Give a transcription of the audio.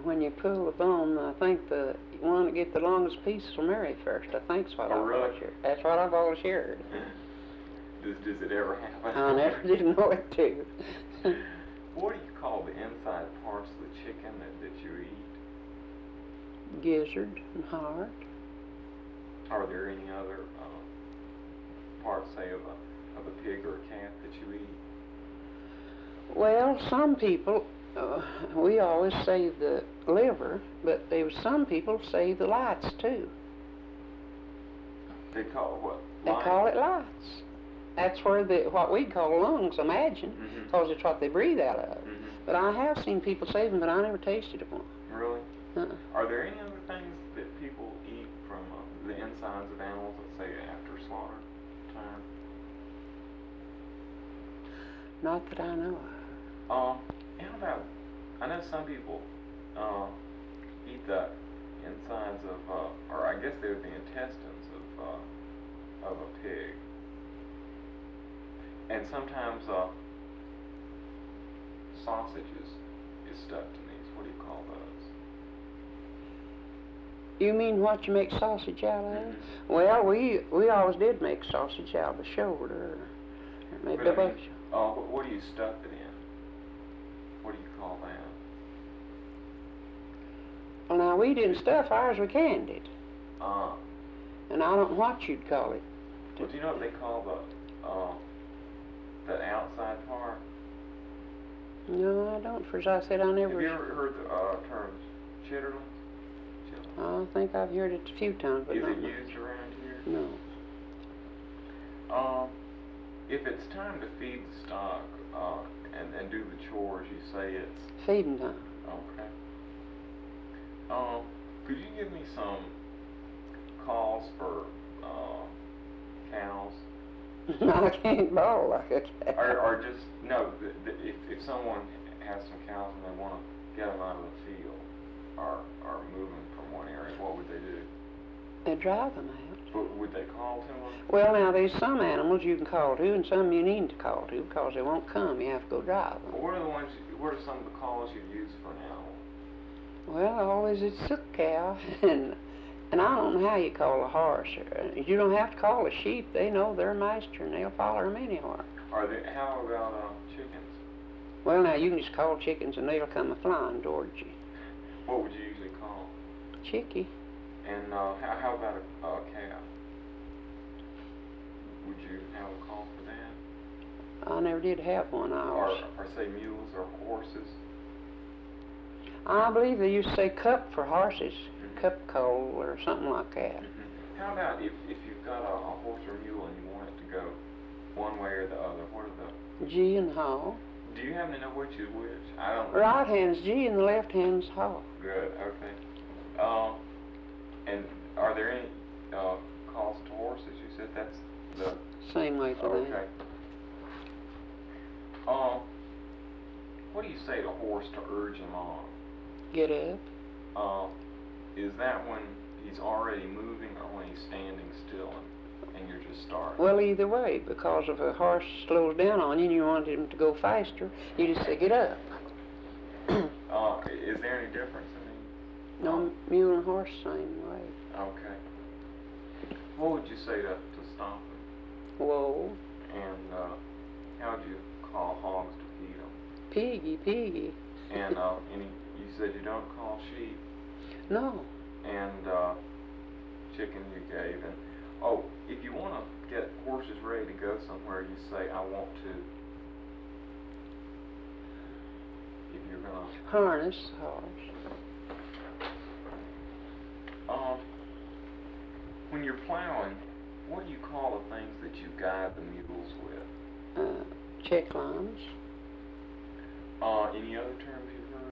when you pull the bone, I think the one that get the longest piece will marry first. I think's what I've always heard. That's what I've always heard. Does it ever happen? I never did know it too. What do you call the inside parts of the chicken that you eat? Gizzard and heart. Are there any other parts, say, of a pig or a calf that you eat? Well, some people, we always save the liver, but there was some people save the lights too. They call it what? They call it lights. That's where what we call lungs, imagine, because it's what they breathe out of. But I have seen people save them, but I never tasted one. Really? Are there any other things that people eat from the insides of animals, let's say after slaughter time? Not that I know of. How about, I know some people eat the insides of, or I guess they're the intestines of a pig. And sometimes sausage is stuffed in these. What do you call those? You mean what you make sausage out of? Well, we always did make sausage out of the shoulder, or maybe the butt. What do you stuff it in? What do you call that? Well, now we didn't stuff ours; we canned it. And I don't know what you'd call it. Well, do you know what they call the outside part? No, I don't. For as I said, I never. Have you ever heard the term chitterlings? I think I've heard it a few times, but is not it much. used around here? No. If it's time to feed the stock and do the chores, you say it's feeding time. Okay. Could you give me some calls for cows? I can't bawl like a cat. Or just, no, if someone has some cows and they want to get them out of the field or move them from one area, what would they do? They drive them out. But would they call to them? Well, now, there's some animals you can call to and some you need to call to because they won't come. You have to go drive them. Well, what are some of the calls you'd use for an animal? Well, always it's a cow, and I don't know how you call a horse. You don't have to call a sheep. They know their master, and they'll follow them anywhere. How about chickens? Well, now, you can just call chickens, and they'll come a-flying towards you. What would you usually call? Chickie. And how about a calf? Would you have a call for that? I never did have one. Or say mules or horses? I believe they used to say cup for horses, cup coal or something like that. How about if you've got a horse or mule and you want it to go one way or the other, what are the... G and haw. Do you happen to know which is which? I don't know. Right hand's G and the left hand's haw. Good, okay. And are there any calls to horses? You said that's the... Same way for them. Okay. What do you say to a horse to urge him on? Get up. Is that when he's already moving or when he's standing still and you're just starting? Well, either way, because if a horse slows down on you and you want him to go faster, you just say, get up. Is there any difference? No, mule and horse, same way. Okay. What would you say to stop him? Whoa. And how would you call hogs to feed them? Piggy, piggy. And you said you don't call sheep? No. And chicken you gave. And if you want to get horses ready to go somewhere, you say, I want to. If you're going to... Harness the horse. When you're plowing, what do you call the things that you guide the mules with? Check lines. Any other terms you